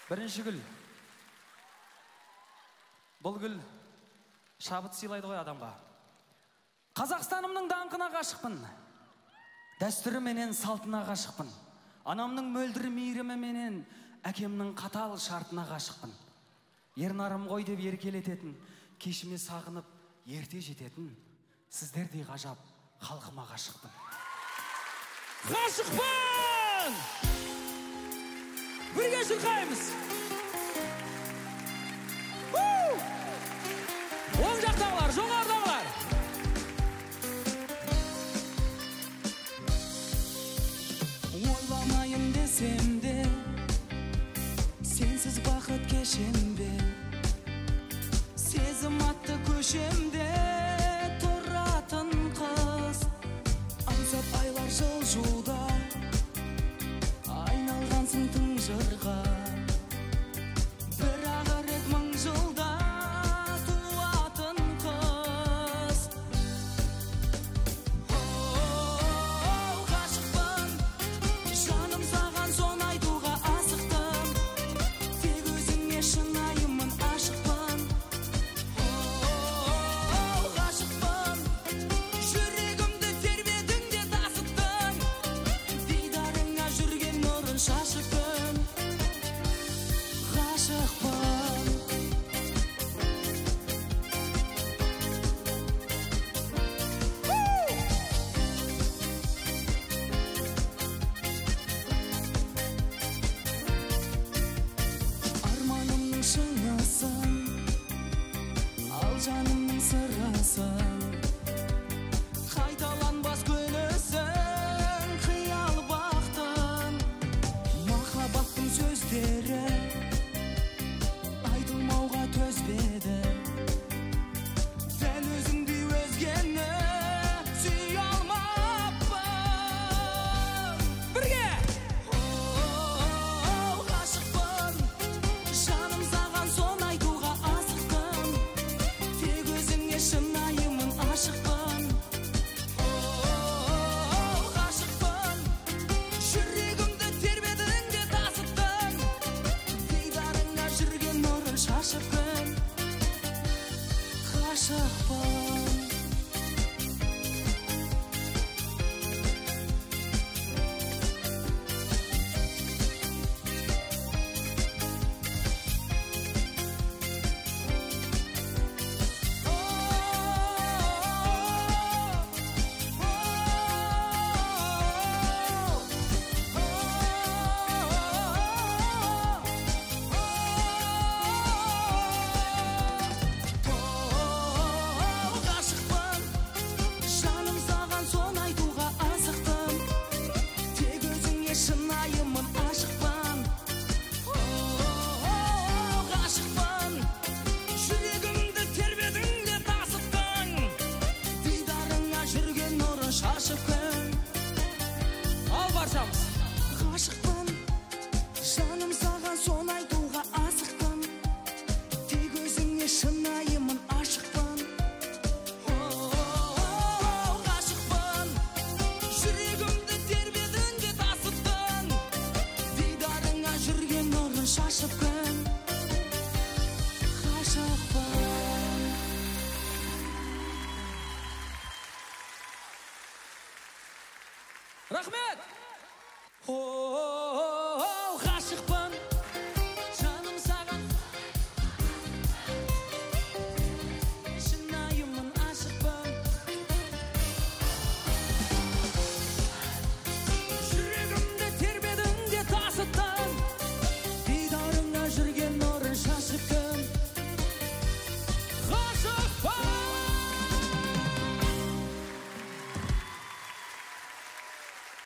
Бірінші гүл. Бұл гүл шабыт сыйлайды ғой адамға. Қазақстанымның даңқына ғашықпын. Дәстүрі менен салтына ғашықпын. Анамның мөлдір мейірімі менен әкемнің қатал шартына ғашықпын. Ернарым ғой деп еркелететін, кешіме сағынып ерте жететін, сіздердей ғажап халқыма ғашықпын. Ғашықпын! Бірге шырқаймыз. Оң жақтағылар, жоғарыдағылар. Ойламайын десем де, сенсіз бақыт кешемде, сезім атты көшемде тұратын қыз. Аңсап айлар жылжуда, айналғансың тың жырға, бір ағарет мың жылда туатын қыз. Ғашықпын, жаным саған соны айтуға асықтым, тек өзіңе шынайымын, ашықпын. Ғашықпын, жүрегімді тербедің де тасыттың, дидарыңа жүрген нұрын шашып күн. Ғашықпын. Арманымның шыңысын, ал жанымның сырысын, қайталанбас көнісін қиял бақтың. Махаббаттың сөздері айтылмауға төзбеді, дәл өзіңдей өзгені сүйе алмаппын. Бірге! Ғашықпын, жаным саған соны айтуға асықтым, тек өзіңе шынайымын, ашықпын. Ғашықпын, жүрегімді тербедің де тасыттың, дидарыңа жүрген нұрын шашып күн. Ғашықпын. Ғашықпын, жаным саған соны айтуға асықтым, тек өзіңе шынайымын, ашықпын. Ғашықпын, жүрегімді тербедің де тасыттың, дидарыңа жүрген нұрын шашып күн. Ал баршамыз. Ғашықпын, жаным саған соны айтуға асықтым, тек өзіңе шынайымын, ашықпын. Ғашықпын, жүрегімді тербедің де тасыттың, дидарыңа жүрген нұрын шашып